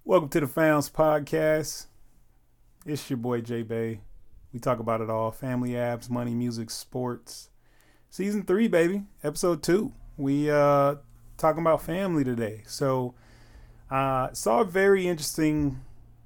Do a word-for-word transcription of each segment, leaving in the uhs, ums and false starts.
Welcome to the Founds Podcast. It's your boy J Bay. We talk about it all: family, apps, money, music, sports. Season three, baby, episode two. We uh talking about family today. So, uh, saw a very interesting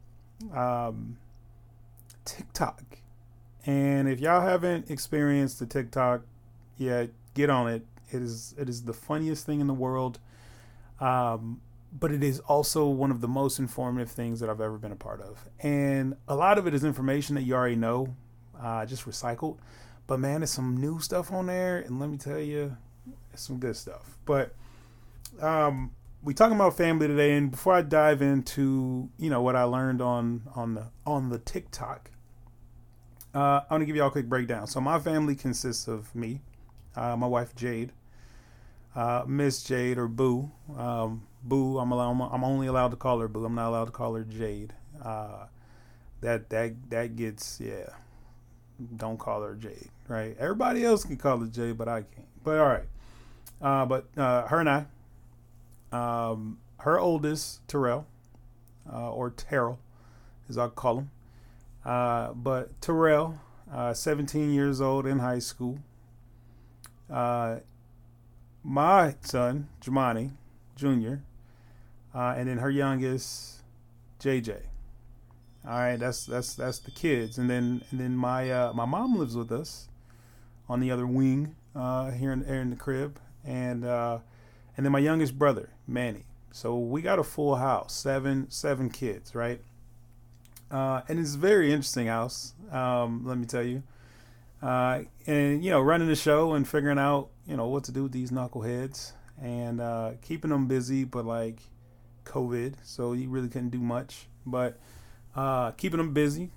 um TikTok, and if y'all haven't experienced the TikTok yet, get on it. It is it is the funniest thing in the world. Um. But it is also one of the most informative things that I've ever been a part of. And a lot of it is information that you already know, uh, just recycled. But man, there's some new stuff on there. And let me tell you, it's some good stuff. But um, we talking about family today. And before I dive into, you know, what I learned on, on the on the TikTok, uh, I'm going to give y'all a quick breakdown. So my family consists of me, uh, my wife, Jade, uh, Miss Jade or Boo. Um, Boo, I'm allowed, I'm only allowed to call her Boo. I'm not allowed to call her Jade. Uh, that that that gets yeah. Don't call her Jade, right? Everybody else can call her Jade, but I can't. But all right. Uh, but uh, her and I, um, her oldest Terrell, uh, or Terrell, as I call him. Uh, but Terrell, uh, seventeen years old in high school. Uh, my son Jemani Junior Uh, and then her youngest, J J. All right, that's that's that's the kids, and then and then my uh, my mom lives with us on the other wing uh, here in here in the crib, and uh, and then my youngest brother, Manny. So we got a full house, seven seven kids, right? Uh, and it's a very interesting house. Um, let me tell you, uh, and you know, running the show and figuring out you know what to do with these knuckleheads. And uh, keeping them busy, but like COVID, so you really couldn't do much. But uh, keeping them busy,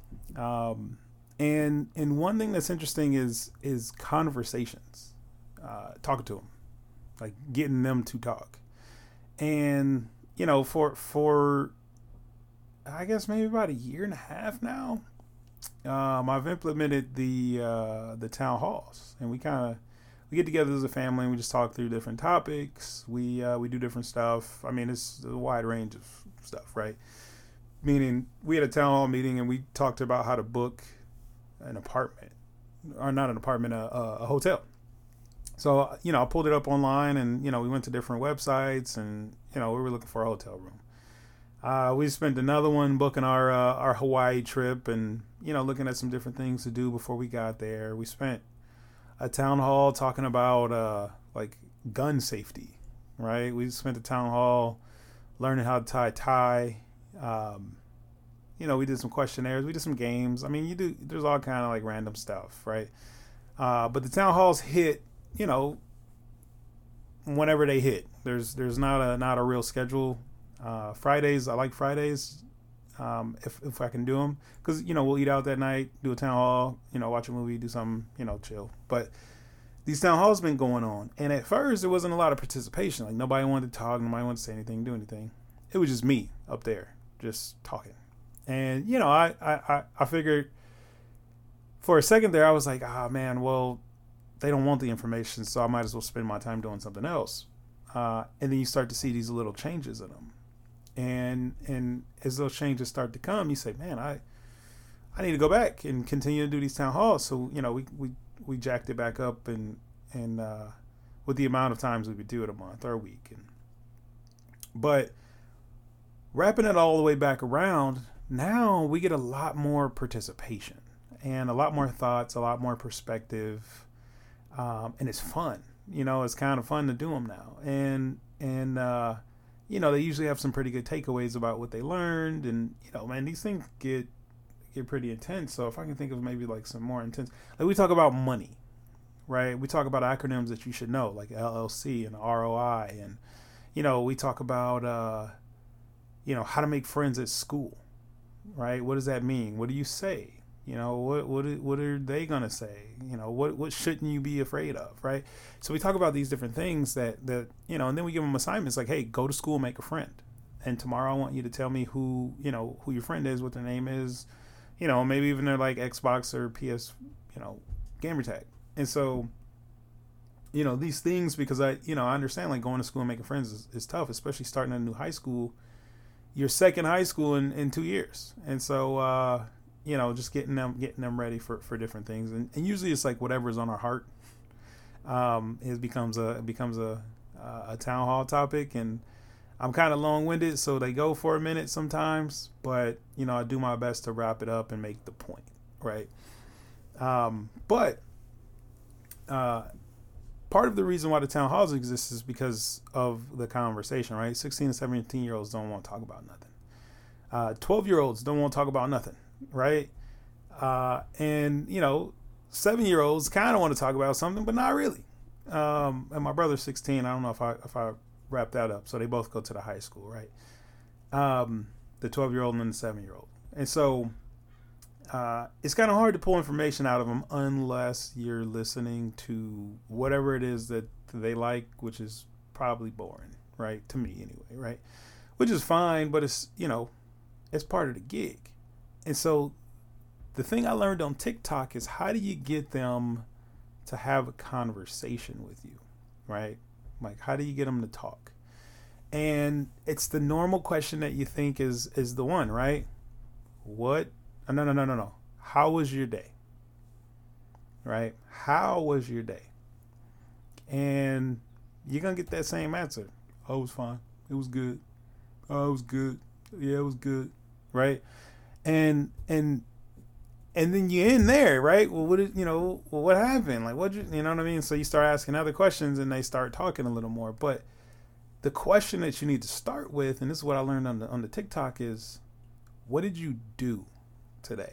um, and and one thing that's interesting is is conversations, uh, talking to them, like getting them to talk. And you know, for for I guess maybe about a year and a half now, um, I've implemented the uh, the town halls, and we kind of. We get together as a family and we just talk through different topics. We uh, we do different stuff. I mean, it's a wide range of stuff, right? Meaning, we had a town hall meeting and we talked about how to book an apartment, or not an apartment, a, a hotel. So, you know, I pulled it up online and, you know, we went to different websites and, you know, we were looking for a hotel room. Uh, we spent another one booking our uh, our Hawaii trip and, you know, looking at some different things to do before we got there. We spent a town hall talking about uh, like gun safety, right? We spent a town hall learning how to tie a tie. Um, you know, we did some questionnaires, we did some games. I mean, you do. There's all kind of like random stuff, right? Uh, but the town halls hit, you know, whenever they hit. There's there's not a not a real schedule. Uh, Fridays, I like Fridays. Um, if if I can do them, because you know we'll eat out that night, do a town hall, you know, watch a movie, do something, you know, chill. But these town halls been going on, and at first there wasn't a lot of participation. Like nobody wanted to talk, nobody wanted to say anything, do anything. It was just me up there, just talking. And you know, I I I figured for a second there, I was like, ah man, well they don't want the information, so I might as well spend my time doing something else. Uh, and then you start to see these little changes in them. And and as those changes start to come, you say, man, I I need to go back and continue to do these town halls. So, you know, we, we, we jacked it back up and and uh, with the amount of times we would do it a month or a week. And but wrapping it all the way back around, now we get a lot more participation and a lot more thoughts, a lot more perspective. Um, and it's fun. You know, it's kind of fun to do them now. And, and, uh, you know, they usually have some pretty good takeaways about what they learned. And, you know, man, these things get get pretty intense. So if I can think of maybe like some more intense, like we talk about money, right? We talk about acronyms that you should know, like L L C and R O I. And, you know, we talk about, uh, you know, how to make friends at school, right? What does that mean? What do you say? You know, what what what are they gonna say? You know, what what shouldn't you be afraid of, right? So we talk about these different things that that you know, and then we give them assignments like, hey, go to school, make a friend, and tomorrow I want you to tell me who you know who your friend is, what their name is, you know, maybe even their like Xbox or P S, you know, gamer tag. And so, you know, these things, because I you know I understand like going to school and making friends is, is tough, especially starting a new high school. your second high school in, in two years. And so, uh, you know, just getting them getting them ready for, for different things. And, and usually it's like whatever's on our heart. Um, it becomes a it becomes a a town hall topic, and I'm kind of long winded, so they go for a minute sometimes. But you know, I do my best to wrap it up and make the point, right? Um, but uh, part of the reason why the town halls exist is because of the conversation, right? sixteen and seventeen year olds don't want to talk about nothing. Uh, twelve year olds don't want to talk about nothing, right? Uh, and you know, seven year olds kind of want to talk about something, but not really. Um, and my brother's sixteen. I don't know if I if I wrap that up. So they both go to the high school, right? Um, the twelve year old and the seven year old, and so. Uh, it's kind of hard to pull information out of them unless you're listening to whatever it is that they like, which is probably boring, right? To me anyway, right? Which is fine, but it's, you know, it's part of the gig. And so the thing I learned on TikTok is how do you get them to have a conversation with you, right? Like, how do you get them to talk? And it's the normal question that you think is, is the one, right? What? No, no, no, no, no. How was your day? Right? How was your day? And you're going to get that same answer. Oh, it was fine. It was good. Oh, it was good. Yeah, it was good. Right? And, and, and then you're in there, right? Well, what did, you know, well, what happened? Like, what, you, you know what I mean? So you start asking other questions and they start talking a little more. But the question that you need to start with, and this is what I learned on the, on the TikTok is, what did you do today?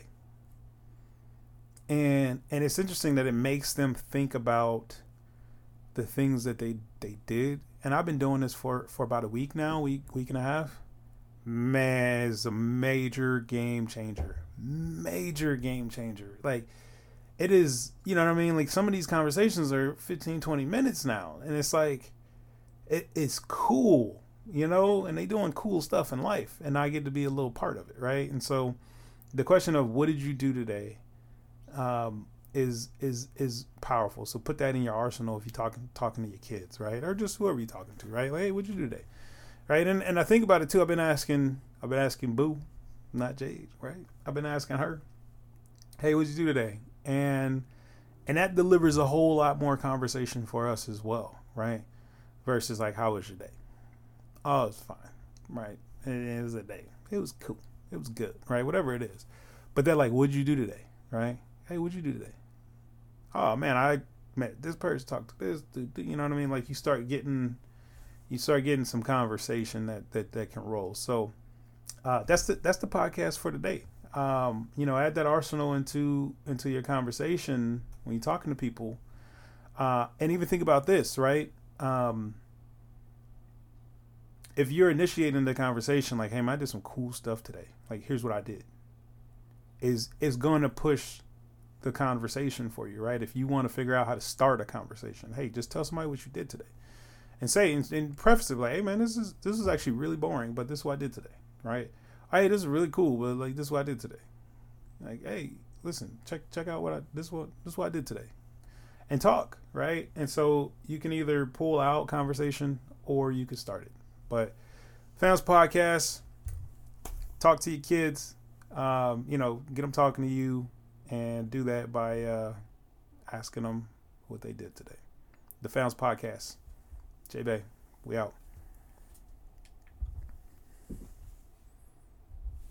And and it's interesting that it makes them think about the things that they they did. And I've been doing this for for about a week now, week week and a half. Man, it's a major game changer. Major game changer. Like, it is, you know what I mean? Like, some of these conversations are fifteen, twenty minutes now, and it's like it, it's cool, you know, and they doing cool stuff in life, and I get to be a little part of it, right? And so the question of what did you do today um, is is is powerful. So put that in your arsenal if you're talking talking to your kids, right, or just whoever you're talking to, right? Like, hey, what'd you do today, right? And and I think about it too. I've been asking, I've been asking Boo, not Jade, right? I've been asking her, hey, what'd you do today? And and that delivers a whole lot more conversation for us as well, right? Versus like, how was your day? Oh, it's fine, right? It was a day. It was cool. It was good, right? Whatever it is. But they're like, what'd you do today, right? Hey, what'd you do today? Oh, man, I met this person, talked to this, you know what I mean? Like, you start getting, you start getting some conversation that that, that can roll. So uh, that's the that's the podcast for today. Um, you know, add that arsenal into into your conversation when you're talking to people, uh, and even think about this, right? Um, if you're initiating the conversation, like, hey, man, I did some cool stuff today. Like, here's what I did. Is is going to push the conversation for you, right? If you want to figure out how to start a conversation, hey, just tell somebody what you did today, and say and, and preface it like, hey, man, this is this is actually really boring, but this is what I did today, right? Hey, this is really cool, but like, this is what I did today. Like, hey, listen, check check out what I this what this is what I did today, and talk, right? And so you can either pull out conversation or you can start it. But Fams Podcast, talk to your kids, um, you know, get them talking to you, and do that by uh, asking them what they did today. The Fams Podcast. J-Bay, we out.